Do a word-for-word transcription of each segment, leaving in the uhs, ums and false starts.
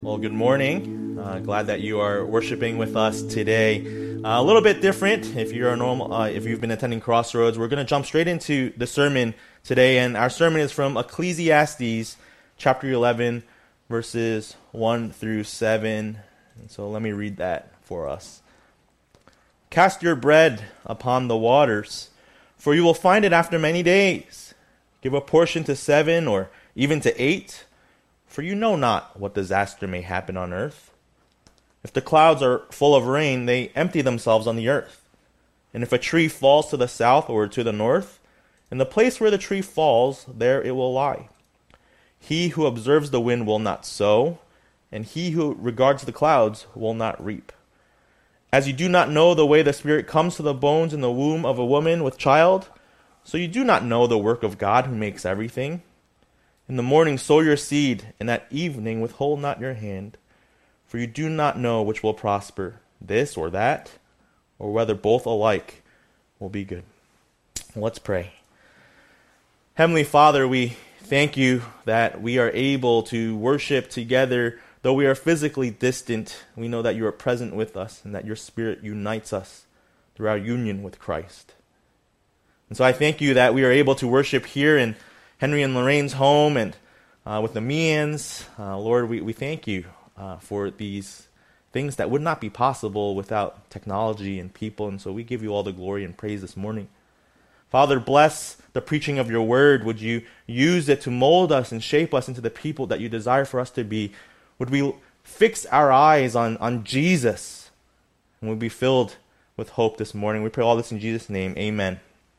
Well, good morning. Uh, glad that you are worshiping with us today. Uh, a little bit different. If you're a normal, uh, if you've been attending Crossroads, we're going to jump straight into the sermon today, and our sermon is from Ecclesiastes, chapter eleven, verses one through seven. And so let me read that for us. Cast your bread upon the waters, for you will find it after many days. Give a portion to seven, or even to eight. For you know not what disaster may happen on earth. If the clouds are full of rain, they empty themselves on the earth. And if a tree falls to the south or to the north, in the place where the tree falls, there it will lie. He who observes the wind will not sow, and he who regards the clouds will not reap. As you do not know the way the Spirit comes to the bones in the womb of a woman with child, so you do not know the work of God who makes everything. In the morning sow your seed, and at evening withhold not your hand. For you do not know which will prosper, this or that, or whether both alike will be good. Let's pray. Heavenly Father, we thank you that we are able to worship together. Though we are physically distant, we know that you are present with us, and that your Spirit unites us through our union with Christ. And so I thank you that we are able to worship here in Henry and Lorraine's home, and uh, with the Meehan's. Uh, Lord, we, we thank you uh, for these things that would not be possible without technology and people, and so we give you all the glory and praise this morning. Father, bless the preaching of your word. Would you use it to mold us and shape us into the people that you desire for us to be? Would we fix our eyes on, on Jesus, and would be filled with hope this morning? We pray all this in Jesus' name. Amen.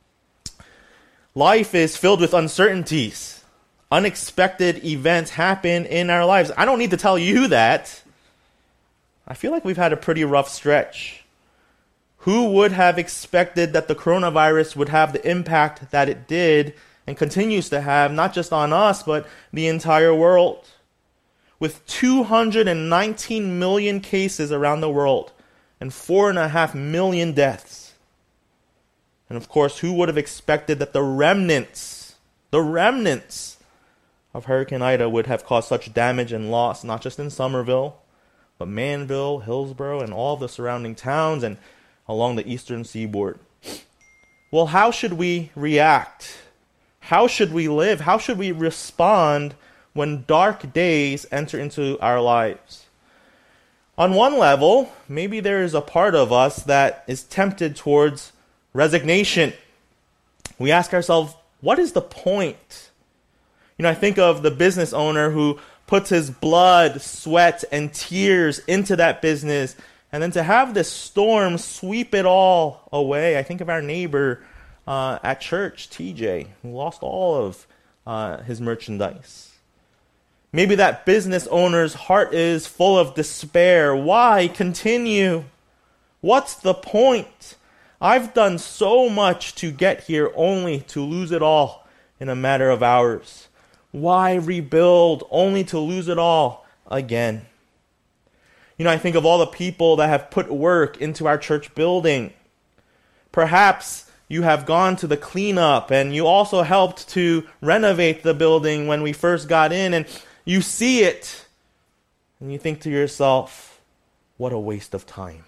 Life is filled with uncertainties. Unexpected events happen in our lives. I don't need to tell you that. I feel like we've had a pretty rough stretch. Who would have expected that the coronavirus would have the impact that it did and continues to have, not just on us, but the entire world? With two hundred nineteen million cases around the world and four and a half million deaths. And of course, who would have expected that the remnants, the remnants of Hurricane Ida would have caused such damage and loss, not just in Somerville, but Manville, Hillsborough, and all the surrounding towns and along the eastern seaboard. Well, how should we react? How should we live? How should we respond when dark days enter into our lives? On one level, maybe there is a part of us that is tempted towards resignation. We ask ourselves, what is the point? You know, I think of the business owner who puts his blood, sweat, and tears into that business, and then to have this storm sweep it all away. I think of our neighbor uh, at church, T J, who lost all of uh, his merchandise. Maybe that business owner's heart is full of despair. Why continue? What's the point? I've done so much to get here only to lose it all in a matter of hours. Why rebuild only to lose it all again? You know, I think of all the people that have put work into our church building. Perhaps you have gone to the cleanup and you also helped to renovate the building when we first got in, and you see it and you think to yourself, what a waste of time.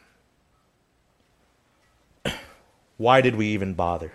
Why did we even bother?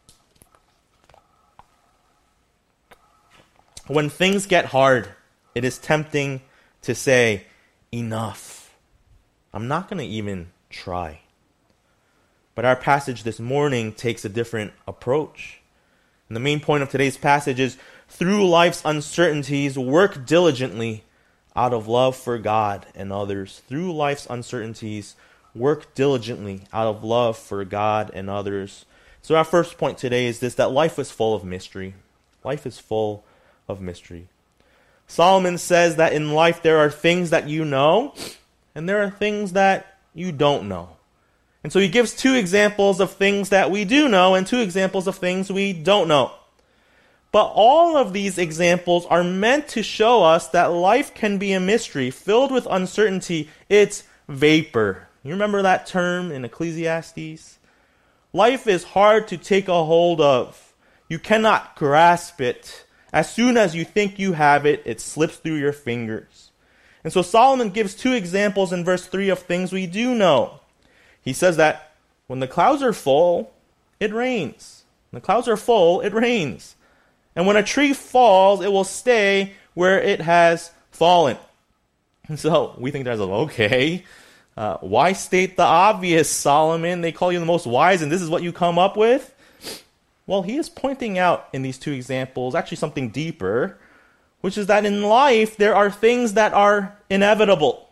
When things get hard, it is tempting to say, enough. I'm not going to even try. But our passage this morning takes a different approach. And the main point of today's passage is, through life's uncertainties, work diligently out of love for God and others. Through life's uncertainties, work diligently out of love for God and others. So our first point today is this, that life is full of mystery. Life is full of mystery. Solomon says that in life there are things that you know, and there are things that you don't know. And so he gives two examples of things that we do know and two examples of things we don't know. But all of these examples are meant to show us that life can be a mystery filled with uncertainty. It's vapor. You remember that term in Ecclesiastes? Life is hard to take a hold of. You cannot grasp it. As soon as you think you have it, it slips through your fingers. And so Solomon gives two examples in verse three of things we do know. He says that when the clouds are full, it rains. When the clouds are full, it rains. And when a tree falls, it will stay where it has fallen. And so we think that's okay. Uh, why state the obvious, Solomon? They call you the most wise, and this is what you come up with? Well, he is pointing out in these two examples actually something deeper, which is that in life there are things that are inevitable.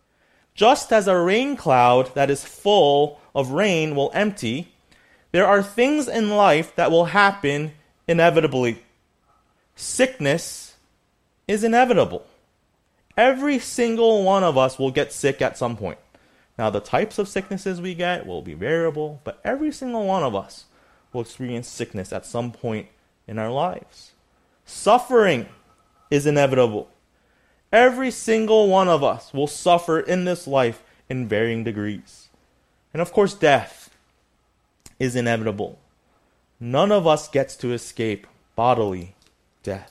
Just as a rain cloud that is full of rain will empty, there are things in life that will happen inevitably. Sickness is inevitable. Every single one of us will get sick at some point. Now, the types of sicknesses we get will be variable, but every single one of us will experience sickness at some point in our lives. Suffering is inevitable. Every single one of us will suffer in this life in varying degrees. And of course, death is inevitable. None of us gets to escape bodily death.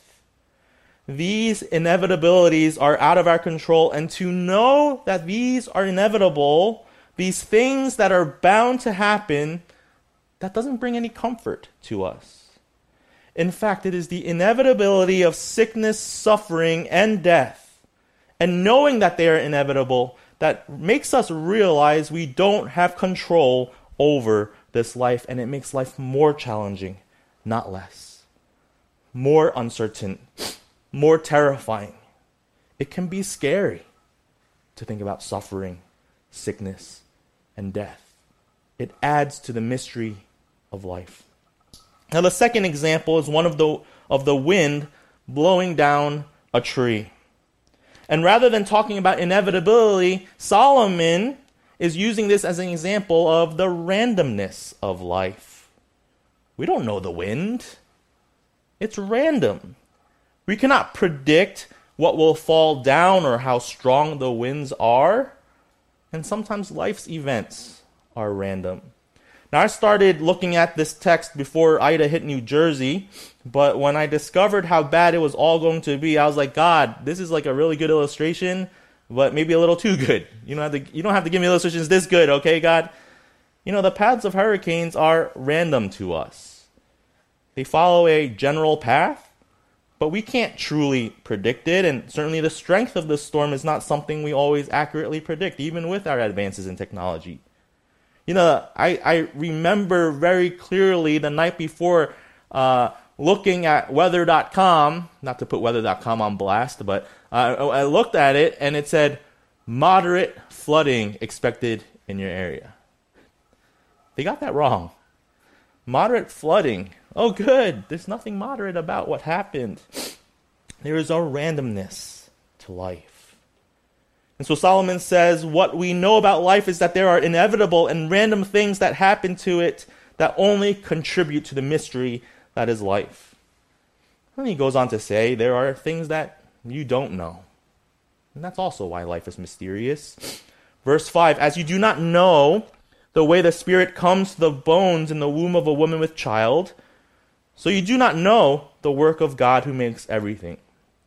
These inevitabilities are out of our control, and to know that these are inevitable, these things that are bound to happen, that doesn't bring any comfort to us. In fact, it is the inevitability of sickness, suffering, and death, and knowing that they are inevitable, that makes us realize we don't have control over this life, and it makes life more challenging, not less. More uncertain, more terrifying. It can be scary to think about suffering, sickness, and death. It adds to the mystery of life. Now, the second example is one of the of the wind blowing down a tree. And rather than talking about inevitability, Solomon is using this as an example of the randomness of life. We don't know the wind. It's random. We cannot predict what will fall down or how strong the winds are. And sometimes life's events are random. Now, I started looking at this text before Ida hit New Jersey, but when I discovered how bad it was all going to be, I was like, God, this is like a really good illustration, but maybe a little too good. You don't have to, you don't have to give me illustrations this good, okay, God? You know, the paths of hurricanes are random to us. They follow a general path, but we can't truly predict it, and certainly the strength of the storm is not something we always accurately predict, even with our advances in technology. You know, I, I remember very clearly the night before uh, looking at weather dot com, not to put weather dot com on blast, but uh, I looked at it and it said, moderate flooding expected in your area. They got that wrong. Moderate flooding. Oh, good. There's nothing moderate about what happened. There is a randomness to life. And so Solomon says what we know about life is that there are inevitable and random things that happen to it that only contribute to the mystery that is life. And he goes on to say there are things that you don't know. And that's also why life is mysterious. Verse five, as you do not know the way the Spirit comes to the bones in the womb of a woman with child, so you do not know the work of God who makes everything.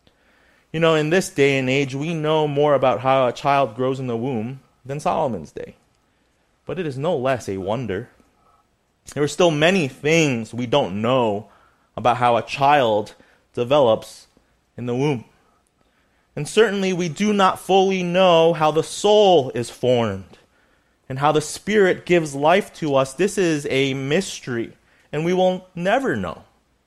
You know, in this day and age, we know more about how a child grows in the womb than Solomon's day. But it is no less a wonder. There are still many things we don't know about how a child develops in the womb. And certainly we do not fully know how the soul is formed and how the Spirit gives life to us. This is a mystery, and we will never know.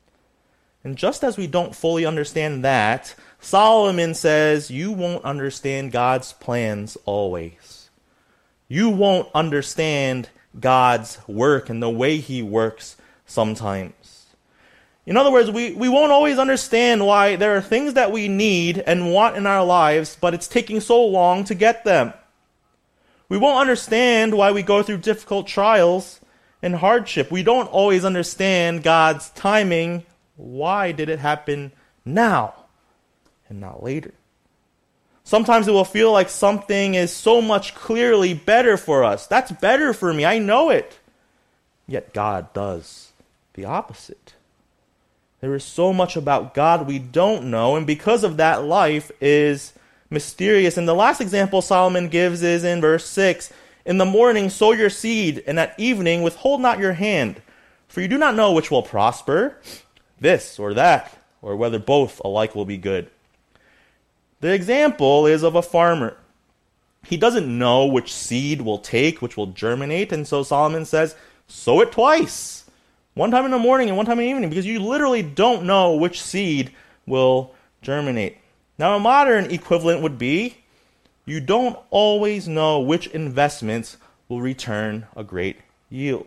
And just as we don't fully understand that, Solomon says you won't understand God's plans always. You won't understand God's work and the way He works sometimes. In other words, we, we won't always understand why there are things that we need and want in our lives, but it's taking so long to get them. We won't understand why we go through difficult trials and hardship. We don't always understand God's timing. Why did it happen now and not later? Sometimes it will feel like something is so much clearly better for us. That's better for me. I know it. Yet God does the opposite. There is so much about God we don't know, and because of that, life is mysterious. And the last example Solomon gives is in verse six. In the morning sow your seed, and at evening withhold not your hand, for you do not know which will prosper, this or that, or whether both alike will be good. The example is of a farmer. He doesn't know which seed will take, which will germinate, and so Solomon says, sow it twice. One time in the morning and one time in the evening, because you literally don't know which seed will germinate. Now, a modern equivalent would be, you don't always know which investments will return a great yield.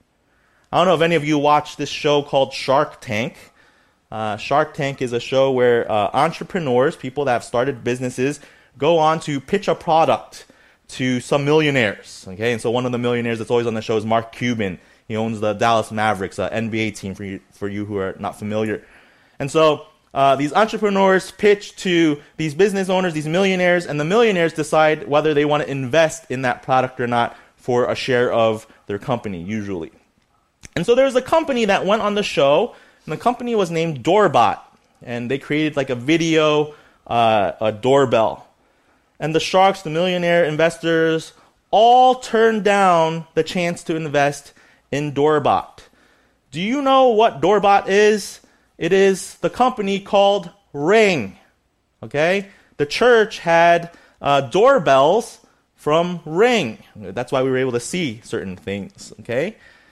I don't know if any of you watch this show called Shark Tank. Uh, Shark Tank is a show where uh, entrepreneurs, people that have started businesses, go on to pitch a product to some millionaires. Okay, and so one of the millionaires that's always on the show is Mark Cuban. He owns the Dallas Mavericks, uh, N B A team for you, for you who are not familiar. And so uh, these entrepreneurs pitch to these business owners, these millionaires, and the millionaires decide whether they want to invest in that product or not for a share of their company, usually. And so there's a company that went on the show, and the company was named Doorbot, and they created like a video, uh, a doorbell. And the sharks, the millionaire investors, all turned down the chance to invest in Doorbot. Do you know what Doorbot is? It is the company called Ring. Okay? The church had uh, doorbells from Ring. That's why we were able to see certain things. Okay?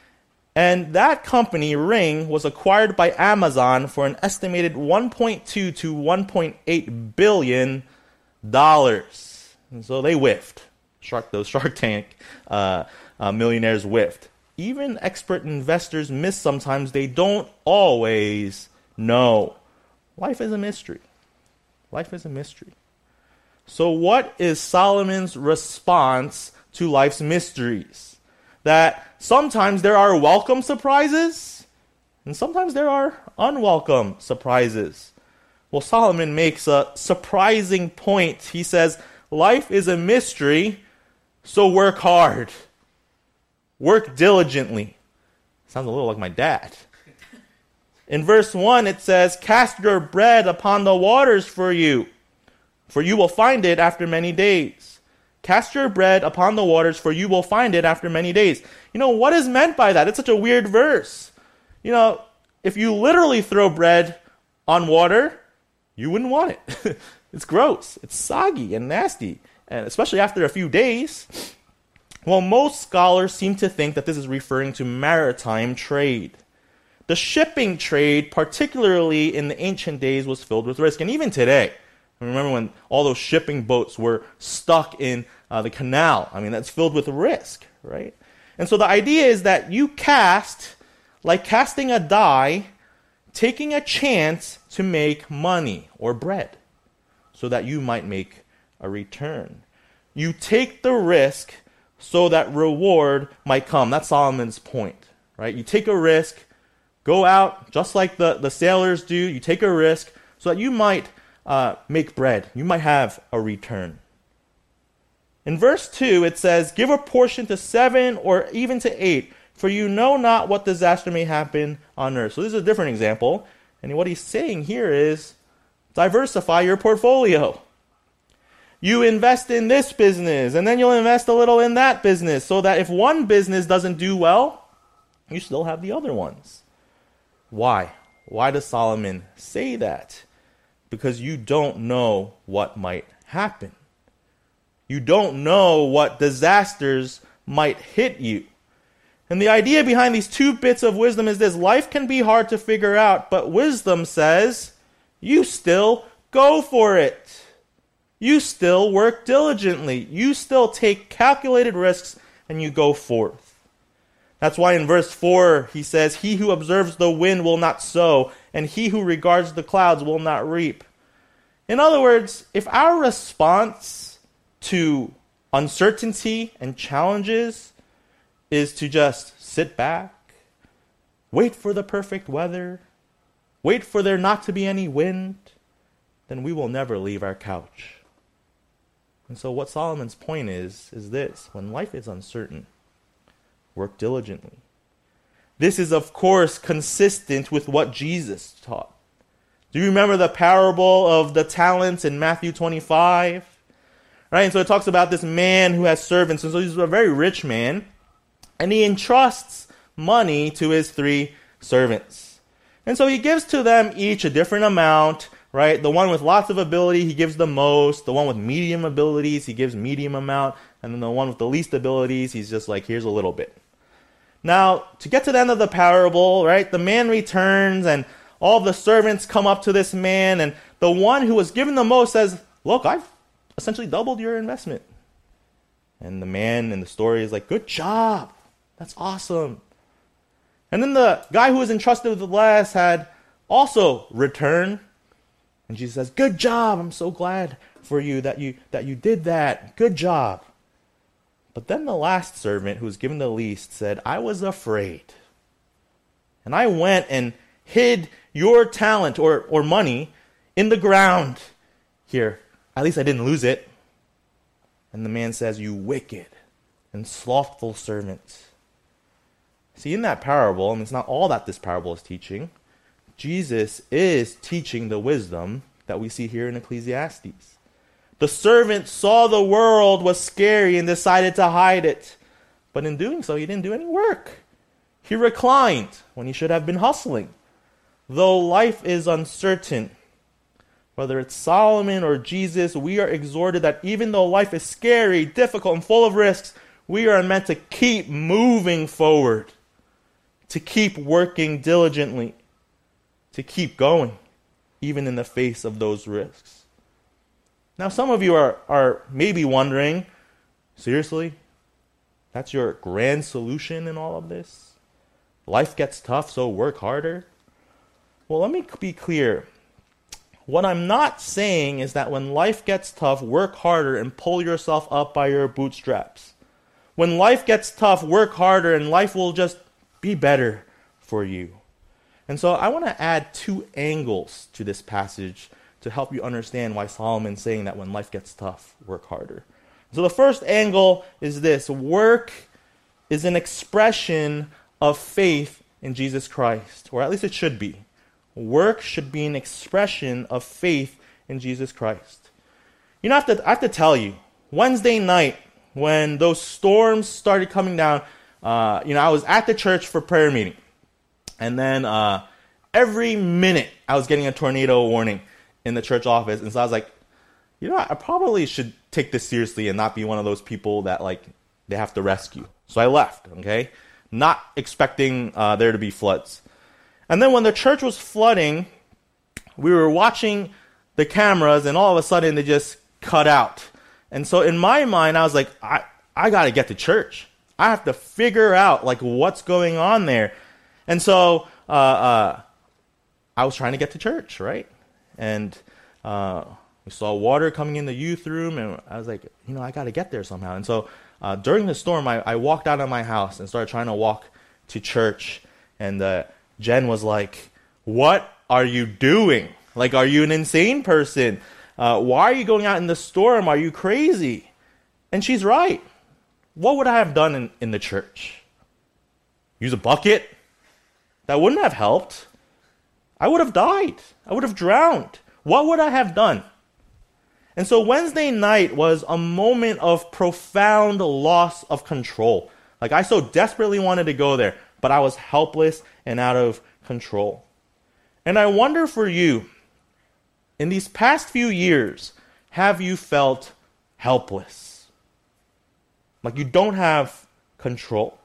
And that company, Ring, was acquired by Amazon for an estimated one point two to one point eight billion dollars. And so they whiffed. Shark, those Shark Tank uh, uh, millionaires whiffed. Even expert investors miss sometimes. They don't always know. Life is a mystery. Life is a mystery. So what is Solomon's response to life's mysteries? That sometimes there are welcome surprises, and sometimes there are unwelcome surprises. Well, Solomon makes a surprising point. He says, life is a mystery, so work hard. Work diligently. Sounds a little like my dad. In verse one, it says, cast your bread upon the waters for you, for you will find it after many days. Cast your bread upon the waters, for you will find it after many days. You know, what is meant by that? It's such a weird verse. You know, if you literally throw bread on water, you wouldn't want it. It's gross. It's soggy and nasty, and especially after a few days. Well, most scholars seem to think that this is referring to maritime trade. The shipping trade, particularly in the ancient days, was filled with risk. And even today, remember when all those shipping boats were stuck in uh, the canal? I mean, that's filled with risk, right? And so the idea is that you cast, like casting a die, taking a chance to make money or bread so that you might make a return. You take the risk so that reward might come. That's Solomon's point, right? You take a risk, go out just like the, the sailors do. You take a risk so that you might uh, make bread. You might have a return. In verse two, it says, give a portion to seven or even to eight, for you know not what disaster may happen on earth. So this is a different example. And what he's saying here is, diversify your portfolio. You invest in this business, and then you'll invest a little in that business, so that if one business doesn't do well, you still have the other ones. Why? Why does Solomon say that? Because you don't know what might happen. You don't know what disasters might hit you. And the idea behind these two bits of wisdom is this: life can be hard to figure out, but wisdom says, you still go for it. You still work diligently. You still take calculated risks and you go forth. That's why in verse four he says, he who observes the wind will not sow, and he who regards the clouds will not reap. In other words, if our response to uncertainty and challenges is to just sit back, wait for the perfect weather, wait for there not to be any wind, then we will never leave our couch. And so what Solomon's point is, is this: when life is uncertain, work diligently. This is, of course, consistent with what Jesus taught. Do you remember the parable of the talents in Matthew twenty-five? Right, and so it talks about this man who has servants, and so he's a very rich man, and he entrusts money to his three servants. And so he gives to them each a different amount, right? The one with lots of ability, he gives the most. The one with medium abilities, he gives medium amount. And then the one with the least abilities, he's just like, here's a little bit. Now, to get to the end of the parable, right, the man returns, and all the servants come up to this man, and the one who was given the most says, look, I've essentially doubled your investment. And the man in the story is like, good job. That's awesome. And then the guy who was entrusted with the less had also returned. And Jesus says, good job. I'm so glad for you that you that you did that. Good job. But then the last servant who was given the least said, I was afraid. And I went and hid your talent or, or money in the ground. Here, at least I didn't lose it. And the man says, you wicked and slothful servant. See, in that parable, and it's not all that this parable is teaching, Jesus is teaching the wisdom that we see here in Ecclesiastes. The servant saw the world was scary and decided to hide it. But in doing so, he didn't do any work. He reclined when he should have been hustling. Though life is uncertain, whether it's Solomon or Jesus, we are exhorted that even though life is scary, difficult, and full of risks, we are meant to keep moving forward, to keep working diligently, to keep going, even in the face of those risks. Now, some of you are, are maybe wondering, seriously? That's your grand solution in all of this? Life gets tough, so work harder? Well, let me be clear. What I'm not saying is that when life gets tough, work harder and pull yourself up by your bootstraps. When life gets tough, work harder and life will just be better for you. And so I want to add two angles to this passage to help you understand why Solomon's saying that when life gets tough, work harder. So the first angle is this: work is an expression of faith in Jesus Christ, or at least it should be. Work should be an expression of faith in Jesus Christ. You know, I have to, I have to tell you, Wednesday night, when those storms started coming down, uh, you know, I was at the church for prayer meeting. And then uh, every minute I was getting a tornado warning in the church office. And so I was like, you know, I probably should take this seriously and not be one of those people that, like, they have to rescue. So I left, okay? Not expecting uh, there to be floods. And then when the church was flooding, we were watching the cameras, and all of a sudden they just cut out. And so in my mind, I was like, I, I got to get to church. I have to figure out, like, what's going on there. And so uh, uh, I was trying to get to church, right? And uh, we saw water coming in the youth room, and I was like, you know, I got to get there somehow. And so uh, during the storm, I, I walked out of my house and started trying to walk to church. And uh, Jen was like, what are you doing? Like, are you an insane person? Uh, why are you going out in the storm? Are you crazy? And she's right. What would I have done in, in the church? Use a bucket? That wouldn't have helped. I would have died. I would have drowned. What would I have done? And so Wednesday night was a moment of profound loss of control. Like, I so desperately wanted to go there, but I was helpless and out of control. And I wonder for you, in these past few years, have you felt helpless? Like you don't have control?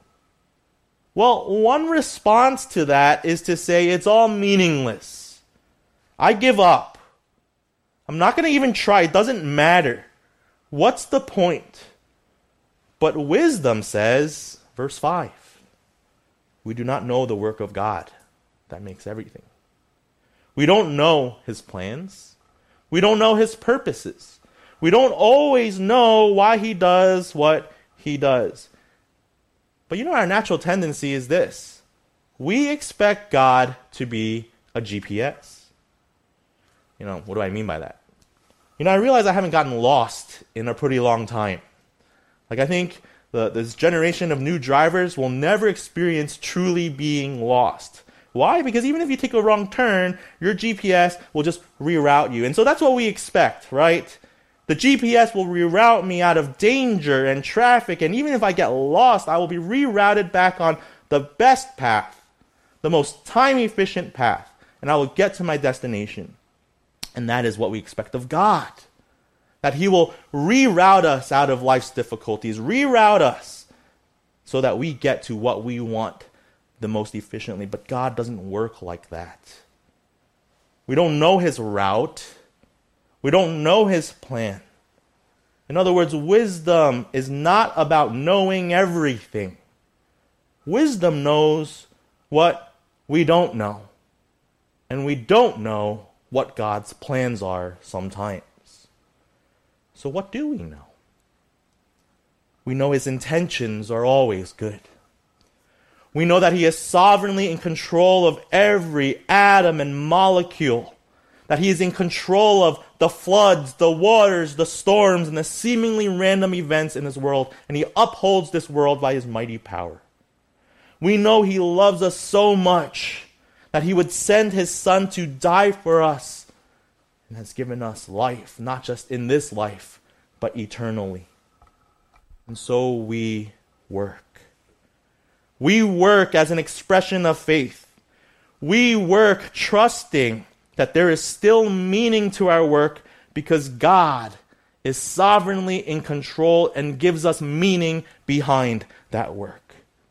Well, one response to that is to say it's all meaningless. I give up. I'm not going to even try. It doesn't matter. What's the point? But wisdom says, verse five, we do not know the work of God that makes everything. We don't know his plans. We don't know his purposes. We don't always know why he does what he does. But you know, our natural tendency is this. We expect God to be a G P S. You know, what do I mean by that? You know, I realize I haven't gotten lost in a pretty long time. Like, I think the, this generation of new drivers will never experience truly being lost. Why? Because even if you take a wrong turn, your G P S will just reroute you. And so that's what we expect, right? The G P S will reroute me out of danger and traffic, and even if I get lost, I will be rerouted back on the best path, the most time-efficient path, and I will get to my destination. And that is what we expect of God. That He will reroute us out of life's difficulties, reroute us so that we get to what we want the most efficiently. But God doesn't work like that. We don't know His route. We don't know His plan. In other words, wisdom is not about knowing everything. Wisdom knows what we don't know. And we don't know what God's plans are sometimes. So what do we know? We know His intentions are always good. We know that He is sovereignly in control of every atom and molecule. That He is in control of the floods, the waters, the storms, and the seemingly random events in this world. And He upholds this world by His mighty power. We know He loves us so much that He would send His Son to die for us and has given us life, not just in this life, but eternally. And so we work. We work as an expression of faith. We work trusting that there is still meaning to our work because God is sovereignly in control and gives us meaning behind that work.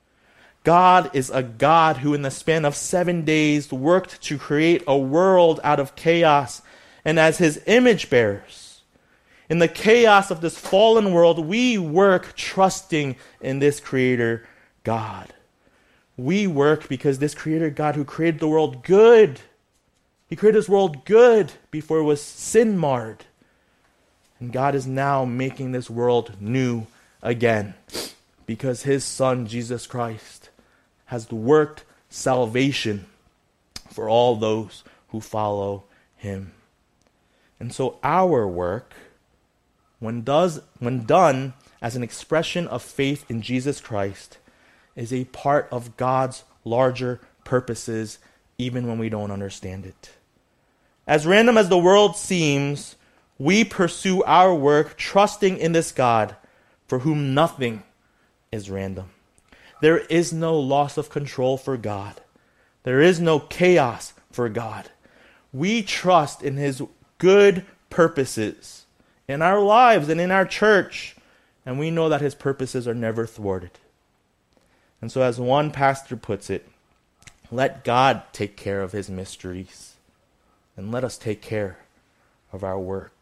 God is a God who in the span of seven days worked to create a world out of chaos, and as His image bearers, in the chaos of this fallen world, we work trusting in this Creator God. We work because this Creator God who created the world good, He created this world good before it was sin-marred. And God is now making this world new again because His Son, Jesus Christ, has worked salvation for all those who follow Him. And so our work, when does when done as an expression of faith in Jesus Christ, is a part of God's larger purposes, even when we don't understand it. As random as the world seems, we pursue our work trusting in this God for whom nothing is random. There is no loss of control for God. There is no chaos for God. We trust in His good purposes in our lives and in our church, and we know that His purposes are never thwarted. And so as one pastor puts it, let God take care of His mysteries, and let us take care of our work.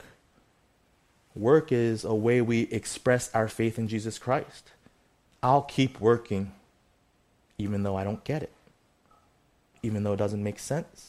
Work is a way we express our faith in Jesus Christ. I'll keep working even though I don't get it, even though it doesn't make sense.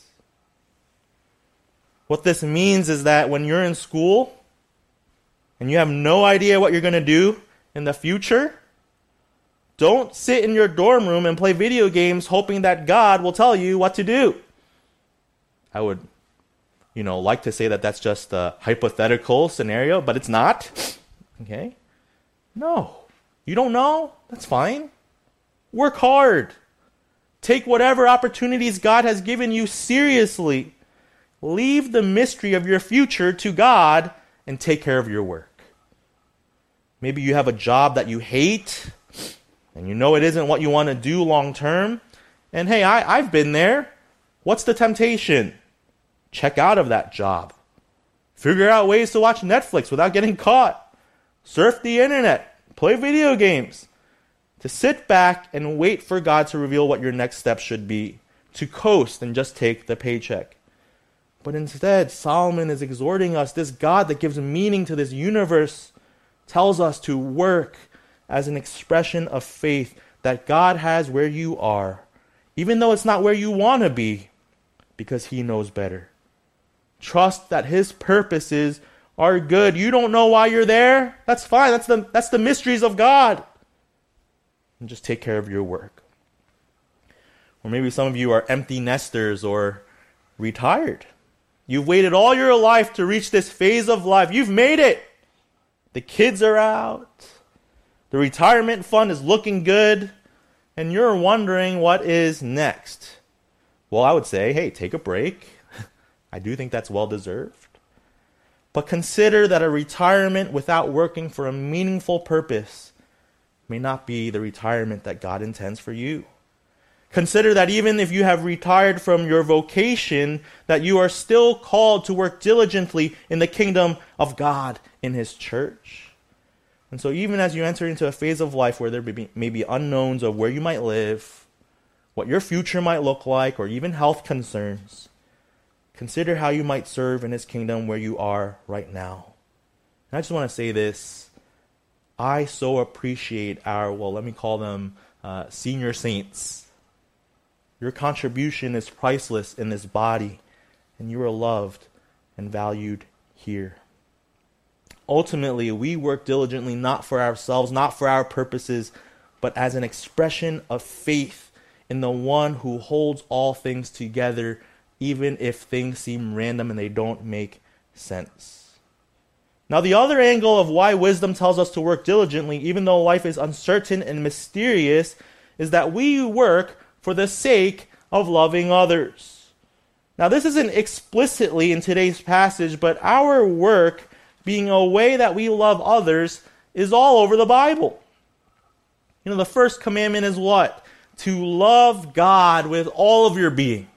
What this means is that when you're in school and you have no idea what you're going to do in the future, don't sit in your dorm room and play video games hoping that God will tell you what to do. I would, you know, like to say that that's just a hypothetical scenario, but it's not. Okay? No. You don't know? That's fine. Work hard. Take whatever opportunities God has given you seriously. Leave the mystery of your future to God and take care of your work. Maybe you have a job that you hate and you know it isn't what you want to do long term. And hey, I, I've been there. What's the temptation? Check out of that job. Figure out ways to watch Netflix without getting caught. Surf the internet. Play video games. To sit back and wait for God to reveal what your next step should be. To coast and just take the paycheck. But instead, Solomon is exhorting us, this God that gives meaning to this universe tells us to work as an expression of faith that God has where you are, even though it's not where you want to be, because He knows better. Trust that His purposes are good. You don't know why you're there? That's fine. That's the, that's the mysteries of God. And just take care of your work. Or maybe some of you are empty nesters or retired. You've waited all your life to reach this phase of life. You've made it. The kids are out. The retirement fund is looking good. And you're wondering what is next. Well, I would say, hey, take a break. I do think that's well-deserved. But consider that a retirement without working for a meaningful purpose may not be the retirement that God intends for you. Consider that even if you have retired from your vocation, that you are still called to work diligently in the kingdom of God in His church. And so even as you enter into a phase of life where there may be, may be unknowns of where you might live, what your future might look like, or even health concerns, consider how you might serve in His kingdom where you are right now. And I just want to say this. I so appreciate our, well, let me call them uh, senior saints. Your contribution is priceless in this body, and you are loved and valued here. Ultimately, we work diligently not for ourselves, not for our purposes, but as an expression of faith in the one who holds all things together, even if things seem random and they don't make sense. Now, the other angle of why wisdom tells us to work diligently, even though life is uncertain and mysterious, is that we work for the sake of loving others. Now, this isn't explicitly in today's passage, but our work being a way that we love others is all over the Bible. You know, the first commandment is what? To love God with all of your being.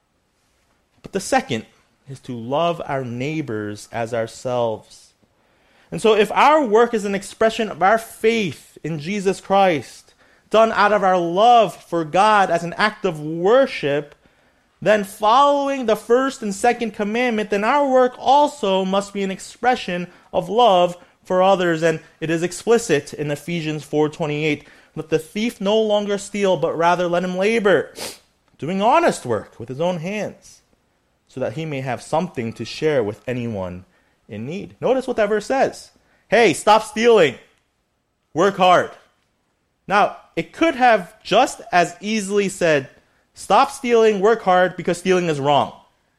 But the second is to love our neighbors as ourselves. And so if our work is an expression of our faith in Jesus Christ, done out of our love for God as an act of worship, then following the first and second commandment, then our work also must be an expression of love for others. And it is explicit in Ephesians four twenty-eight. Let the thief no longer steal, but rather let him labor, doing honest work with his own hands, so that he may have something to share with anyone in need. Notice what that verse says. Hey, stop stealing. Work hard. Now, it could have just as easily said, stop stealing, work hard, because stealing is wrong.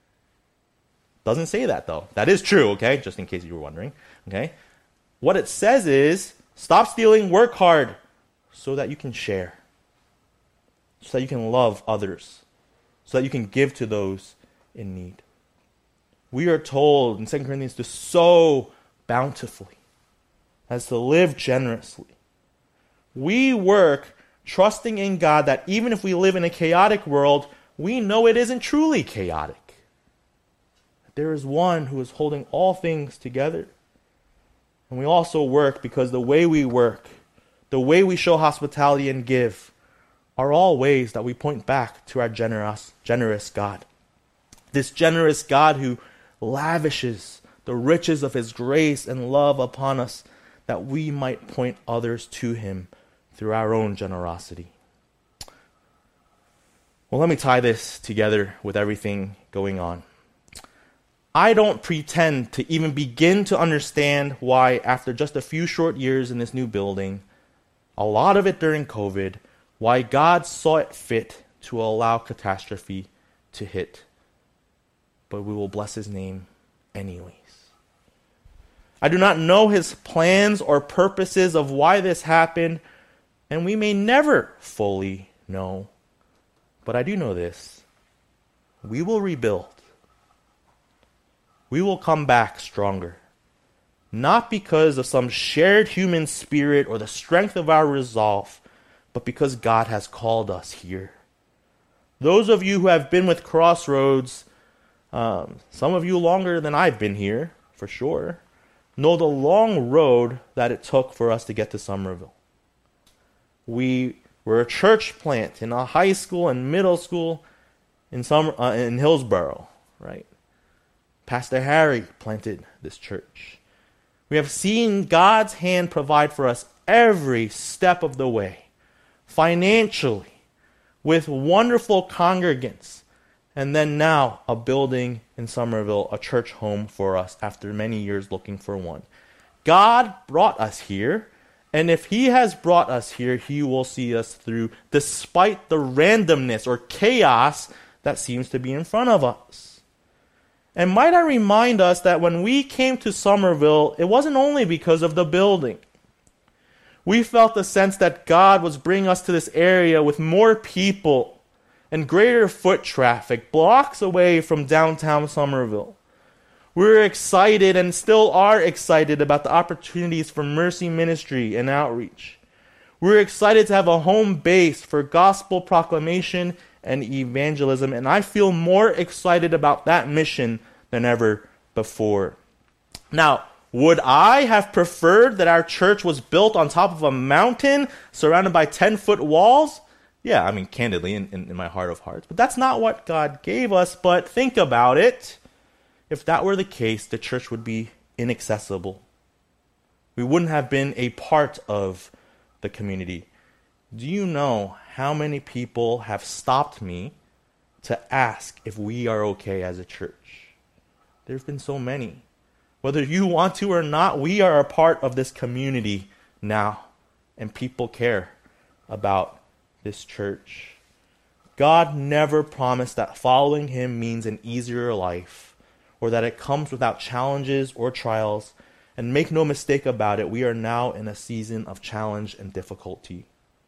Doesn't say that, though. That is true, okay? Just in case you were wondering, okay? What it says is, stop stealing, work hard, so that you can share. So that you can love others. So that you can give to those in need. We are told in Second Corinthians to sow bountifully, as to live generously. We work trusting in God that even if we live in a chaotic world, we know it isn't truly chaotic. There is one who is holding all things together. And we also work because the way we work, the way we show hospitality and give, are all ways that we point back to our generous, generous God. This generous God who lavishes the riches of His grace and love upon us, that we might point others to Him through our own generosity. Well, let me tie this together with everything going on. I don't pretend to even begin to understand why, after just a few short years in this new building, a lot of it during COVID, why God saw it fit to allow catastrophe to hit. But we will bless His name anyways. I do not know His plans or purposes of why this happened, and we may never fully know. But I do know this. We will rebuild. We will come back stronger. Not because of some shared human spirit or the strength of our resolve, but because God has called us here. Those of you who have been with Crossroads, um, some of you longer than I've been here, for sure, know the long road that it took for us to get to Somerville. We were a church plant in a high school and middle school in some uh, in Hillsborough, right? Pastor Harry planted this church. We have seen God's hand provide for us every step of the way, financially, with wonderful congregants, and then now a building in Somerville, a church home for us after many years looking for one. God brought us here. And if He has brought us here, He will see us through, despite the randomness or chaos that seems to be in front of us. And might I remind us that when we came to Somerville, it wasn't only because of the building. We felt the sense that God was bringing us to this area with more people, and greater foot traffic blocks away from downtown Somerville. We're excited and still are excited about the opportunities for mercy ministry and outreach. We're excited to have a home base for gospel proclamation and evangelism, and I feel more excited about that mission than ever before. Now, would I have preferred that our church was built on top of a mountain surrounded by ten-foot walls? Yeah, I mean, candidly, in, in, in my heart of hearts. But that's not what God gave us. But think about it. If that were the case, the church would be inaccessible. We wouldn't have been a part of the community. Do you know how many people have stopped me to ask if we are okay as a church? There have been so many. Whether you want to or not, we are a part of this community now, and people care about this church. God never promised that following him means an easier life, or that it comes without challenges or trials. And make no mistake about it, we are now in a season of challenge and difficulty.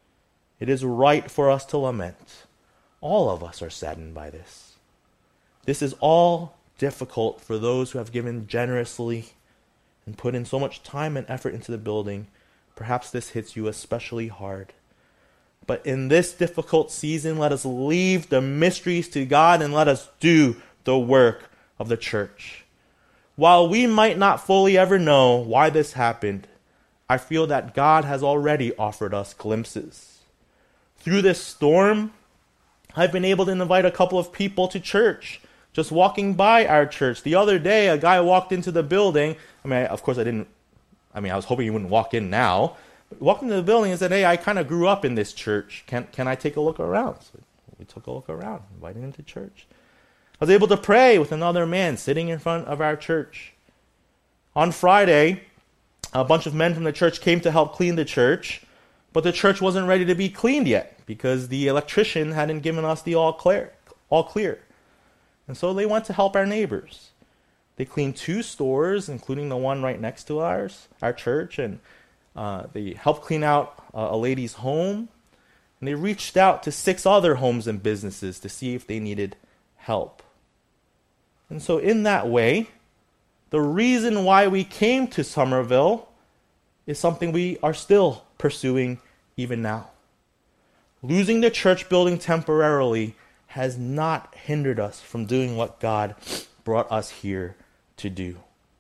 It is right for us to lament. All of us are saddened by this. This is all difficult for those who have given generously and put in so much time and effort into the building. Perhaps this hits you especially hard. But in this difficult season, let us leave the mysteries to God and let us do the work of the church. While we might not fully ever know why this happened, I feel that God has already offered us glimpses. Through this storm, I've been able to invite a couple of people to church, just walking by our church. The other day, a guy walked into the building. I mean, I, of course, I didn't, I mean, I was hoping he wouldn't walk in now. But walked into the building and said, hey, I kind of grew up in this church. Can, can I take a look around? So we took a look around, inviting him to church. I was able to pray with another man sitting in front of our church. On Friday, a bunch of men from the church came to help clean the church, but the church wasn't ready to be cleaned yet because the electrician hadn't given us the all clear. All clear. And so they went to help our neighbors. They cleaned two stores, including the one right next to ours, our church, and uh, they helped clean out uh, a lady's home. And they reached out to six other homes and businesses to see if they needed help. And so in that way, the reason why we came to Somerville is something we are still pursuing even now. Losing the church building temporarily has not hindered us from doing what God brought us here to do.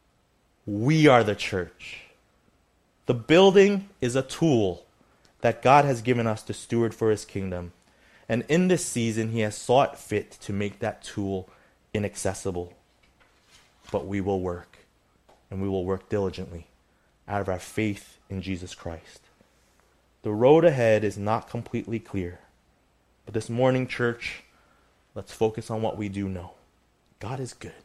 We are the church. The building is a tool that God has given us to steward for his kingdom. And in this season, he has sought fit to make that tool inaccessible. But we will work, and we will work diligently out of our faith in Jesus Christ. The road ahead is not completely clear. But this morning, church, let's focus on what we do know. God is good.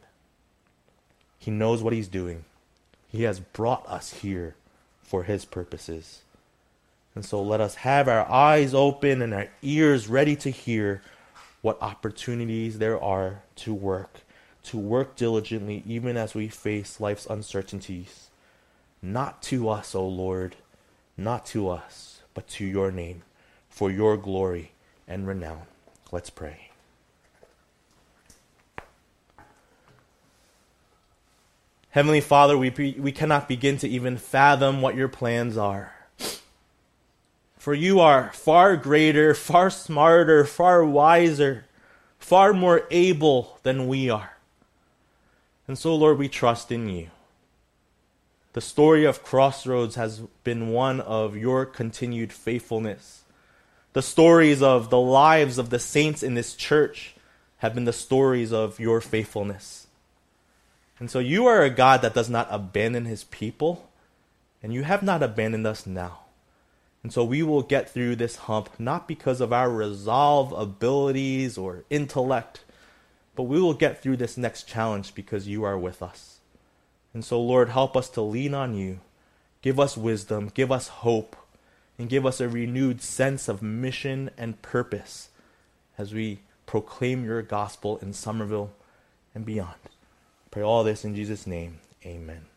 He knows what he's doing. He has brought us here for his purposes. And so let us have our eyes open and our ears ready to hear what opportunities there are to work, to work diligently even as we face life's uncertainties. Not to us, O Lord, not to us, but to your name, for your glory and renown. Let's pray. Heavenly Father, we, be, we cannot begin to even fathom what your plans are. For you are far greater, far smarter, far wiser, far more able than we are. And so, Lord, we trust in you. The story of Crossroads has been one of your continued faithfulness. The stories of the lives of the saints in this church have been the stories of your faithfulness. And so you are a God that does not abandon his people, and you have not abandoned us now. And so we will get through this hump, not because of our resolve, abilities, or intellect, but we will get through this next challenge because you are with us. And so, Lord, help us to lean on you. Give us wisdom, give us hope, and give us a renewed sense of mission and purpose as we proclaim your gospel in Somerville and beyond. I pray all this in Jesus' name. Amen.